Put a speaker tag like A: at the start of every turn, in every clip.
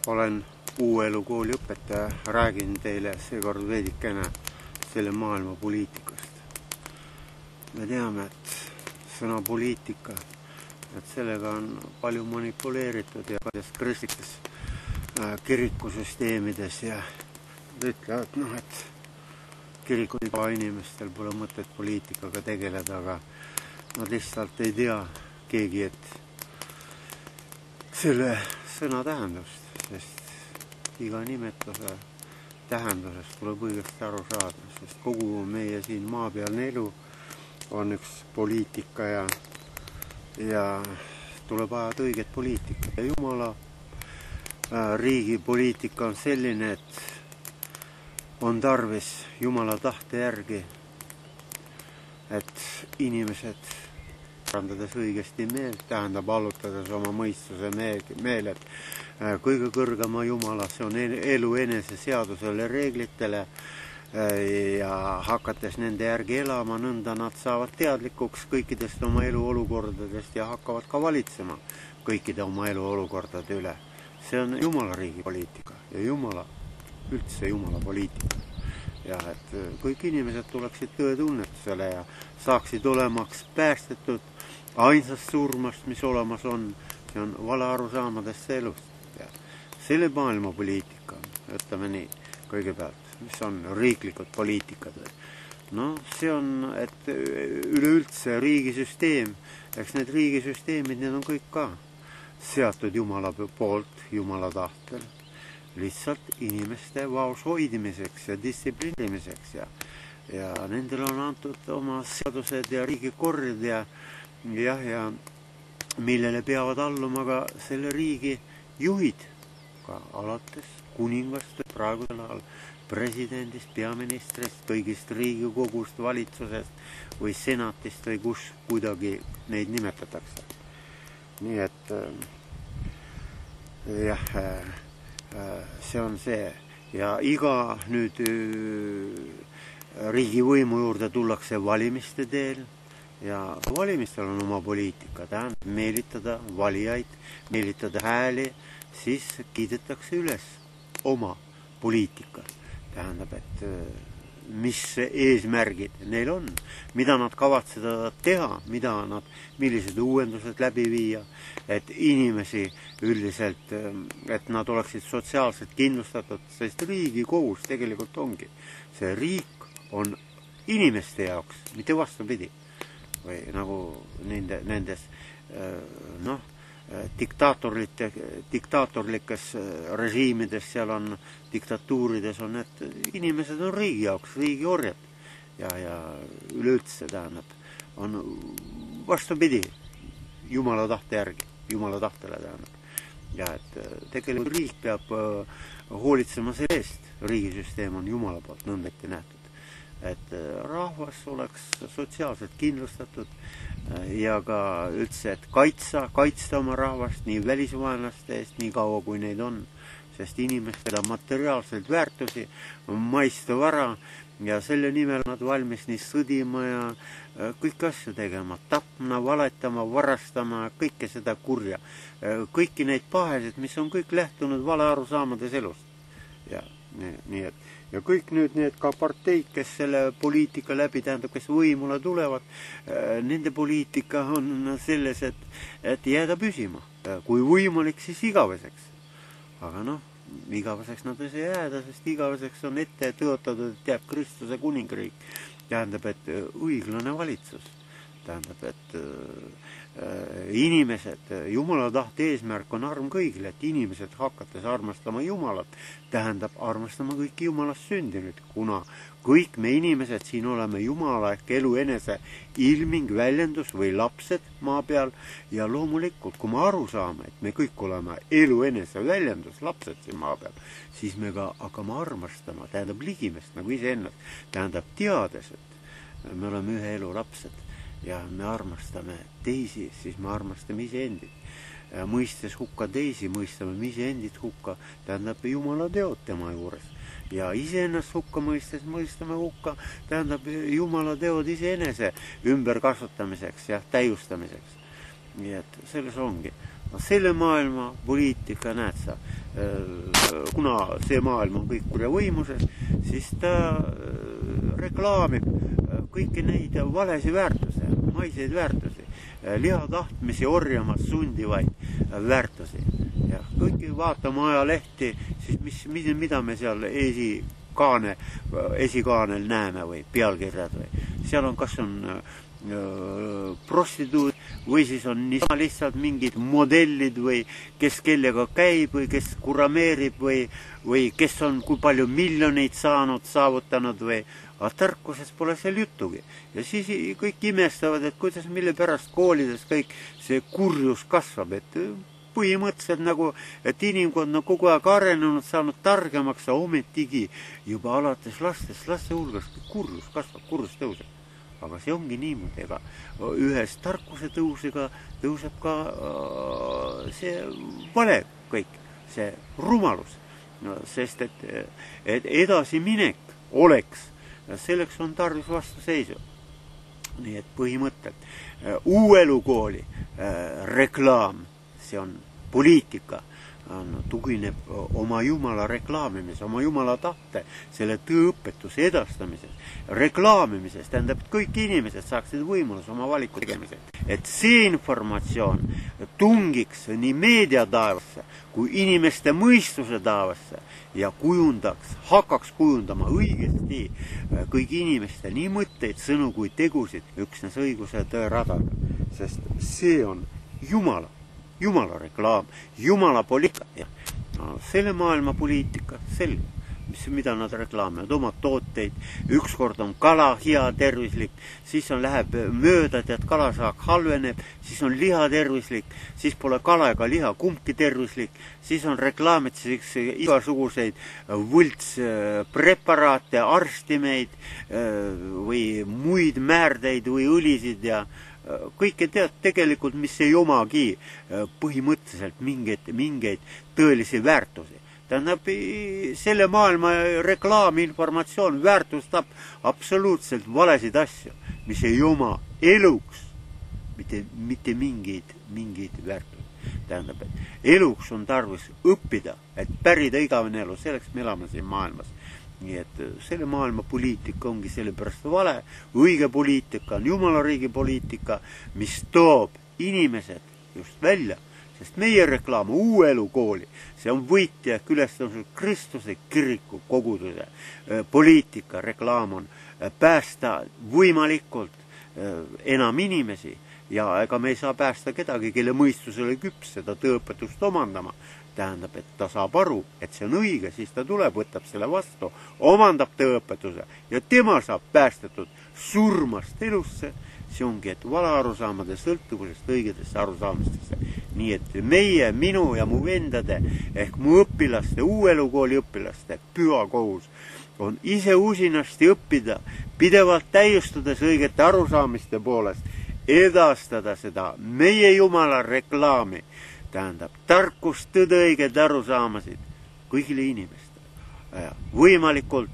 A: Olen Uuelu kooli õpetaja, räägin teile seekord veidikene selle maailma poliitikast. Me teame, et sõna poliitika, et sellega on palju manipuleeritud ja kristlikes kirikusüsteemides ja ütlevad, et kirikuga inimestel pole mõtet poliitikaga tegeleda, aga nad lihtsalt ei tea keegi, et selle sõna tähendust, sest iga nimetuse tähendusest tuleb õigesti aru saada, sest kogu meie siin maapealne elu on üks poliitika ja tuleb ajada õiget poliitikat. Ja Jumala riigi poliitika on selline, et on tarvis Jumala tahte järgi, et inimesed parandades õigesti meelt, tähendab allutades oma mõistuse meeled kõige kõrgema Jumala, see on elu enese seadusele, reeglitele ja hakates nende järgi elama, nõnda nad saavad teadlikuks kõikidest oma eluolukordadest ja hakkavad ka valitsema kõikide oma eluolukordade üle. See on Jumala riigi poliitika ja üldse Jumala poliitika. Ja et kõik inimesed tuleksid tõetunnetusele ja saaksid olemaks päästetud ainsast surmast, mis olemas on, see on vale arusaamadest elust. Ja selle maailma poliitika, ütleme nii, kõigepealt, mis on riiklikud poliitikad. No see on, et üleüldse riigisüsteem, eks need riigisüsteemid, need on kõik ka seatud Jumala poolt, Jumala tahtel, lihtsalt inimeste vaos hoidmiseks ja distsipliinimiseks ja nendel on antud oma seadused ja riigikorrid ja millele peavad alluma ka selle riigi juhid, ka alates kuningast, praegusel ajal presidendist, peaministrist, kõigist riigikogust, valitsusest või senatist või kus kuidagi neid nimetatakse. Nii et see on see ja iga nüüd riigivõimu juurde tullakse valimiste teel ja valimistel on oma poliitika, tähendab meelitada valijaid, meelitada hääli, siis kiidetakse üles oma poliitika. Tähendab, et mis eesmärgid neil on, mida nad kavatsevad teha, millised uuendused läbi viia, et inimesi üldiselt, et nad oleksid sotsiaalselt kindlustatud, sest riigi kohus tegelikult ongi. See riik on inimeste jaoks, mitte vastupidi. Või nagu nendes diktaatorlikes režiimides, seal on diktatuurides on, et inimesed on riigi jaoks, riigi orjad ja üleüldse tähendab, on vastupidi Jumala tahte järgi, Jumala tahtele tähendab. Ja et tegelikult riik peab hoolitsema selle eest, riigisüsteem on Jumala poolt nõndeti nähtud, et rahvas oleks sotsiaalselt kindlustatud ja ka üldse, et kaitsta oma rahvast nii välisvaenlaste eest, nii kaua kui neid on, sest inimestel on materiaalseid väärtusi, maista vara ja selle nimel nad valmis nii sõdima ja kõiki asju tegema, tapma, valetama, varastama, kõike seda kurja, kõiki neid pahesid, mis on kõik lähtunud vale arusaamades elust. Ja nii et ja kõik nüüd need ka parteid, kes selle poliitika läbi, tähendab, kes võimule tulevad, nende poliitika on selles, et jääda püsima. Kui võimalik, siis igaveseks. Aga igaveseks nad ei saa jääda, sest igaveseks on ette tõotatud, et jääb Kristuse kuningriik. Tähendab, et õiglane valitsus. Tähendab, et inimesed, Jumala tahte eesmärk on arm kõigile, et inimesed hakates armastama Jumalat, tähendab armastama kõiki Jumalast sündinud, kuna kõik me inimesed siin oleme Jumala ehk elu enese ilming, väljendus või lapsed maa peal ja loomulikult, kui me aru saame, et me kõik oleme elu enese väljendus, lapsed siin maa peal, siis me ka hakkame armastama, tähendab ligimest nagu iseennast, tähendab teades, et me oleme ühe elu lapsed ja me armastame teisi, siis me armastame iseendid. Mõistes hukka teisi, mõistame iseendid hukka, tähendab Jumala teod tema juures. Ja iseennast hukka mõistame hukka, tähendab Jumala teod iseenese ümberkasvatamiseks ja täiustamiseks. Nii et selles ongi. Selle maailma poliitika näed sa, kuna see maailm on kõik kurja võimuses, siis ta reklaamib kõiki neid valesi väärtusi, maiseid väärtusi, liha tahtmisi orjamas sundivaid väärtusi. Ja kõiki vaatame ajalehti, siis mida me seal esikaanel näeme või pealkirjad või. Seal on, kas on prostituut või siis on niisama lihtsalt mingid modellid või kes kellega käib või kes kurameerib või kes on kui palju miljoneid saavutanud või, aga tarkuses pole seal juttugi. Ja siis kõik imestavad, et kuidas, mille pärast koolides kõik see kurjus kasvab, et põhimõtteliselt nagu, et inimkond on kogu aeg arenenud, saanud targemaks, ometigi juba alates laste hulgas kurjus kasvab, kurjus tõuseb. Aga see ongi niimoodi, ega ühes tarkuse tõusega tõuseb ka see vale kõik, see rumalus, sest et edasiminek oleks, selleks on tarvis vastuseisu. Nii et põhimõttelt uuelukooli reklaam, see on poliitika, tugineb oma Jumala reklaamimise, oma Jumala tahte, selle tõõpetuse edastamises, reklaamimises, tähendab, et kõik inimesed saaksid võimalus oma valiku tegemiseks. Et see informatsioon tungiks nii meediataevasse kui inimeste mõistuse taevasse ja hakkaks kujundama õigesti kõigi inimeste nii mõtteid, sõnu kui tegusid üksnes õiguse tõe radada. Sest see on Jumala reklaam, Jumala poliitika. No, selle maailma poliitika, mida nad reklaamivad, oma tooteid. Ükskord on kala hea tervislik, siis läheb mööda, et kalasaak halveneb, siis on liha tervislik, siis pole kala ega liha kumbki tervislik, siis on reklaamid igasuguseid võltspreparaate, arstimeid või muid määrdeid või õlisid ja kõike tead tegelikult, mis ei omagi põhimõtteliselt mingeid tõelisi väärtusi. Tähendab, selle maailma reklaaminformatsioon väärtustab absoluutselt valesid asju, mis ei oma eluks mitte mingeid väärtusi. Tähendab, et eluks on tarvis õppida, et pärida igavene elu, selleks me elame siin maailmas. Nii et selle maailma poliitika ongi sellepärast vale, õige poliitika on Jumala riigi poliitika, mis toob inimesed just välja, sest meie reklaam uue elukooli, see on võitja ülestamisel Kristuse kiriku koguduse poliitika, reklaam on päästa võimalikult enam inimesi ja ega me ei saa päästa kedagi, kelle mõistusele küps seda tõõpetust omandama. Tähendab, et ta saab aru, et see on õige, siis ta tuleb, võtab selle vastu, omandab tõõpetuse ja tema saab päästetud surmast elusse. See ongi, et vale arusaamade sõltuvusest õigetesse arusaamistesse. Nii et meie, minu ja mu vendade ehk mu õpilaste, uuelukooli õpilaste püha kohus on ise usinasti õppida, pidevalt täiustades õigete arusaamiste poolest, edastada seda meie Jumala reklaami, tähendab tarkust, tõde, õiged arusaamasid kõigile inimestele. Võimalikult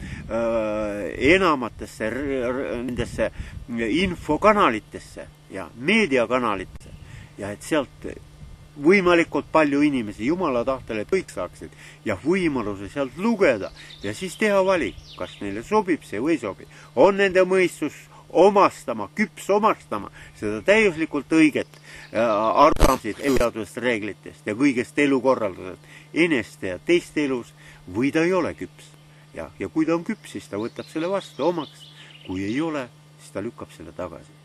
A: enamatesse nendesse infokanalitesse ja meediakanalitesse ja et sealt võimalikult palju inimesi Jumala tahtele kõik saaksid ja võimaluse sealt lugeda ja siis teha valik, kas neile sobib see või sobi. On nende mõistus küps omastama seda täiuslikult õiget arusaamsid eluseadusest reeglitest ja kõigest elukorraldusest eneste ja teiste elus või ta ei ole küps. Ja kui ta on küps, siis ta võtab selle vastu omaks, kui ei ole, siis ta lükkab selle tagasi.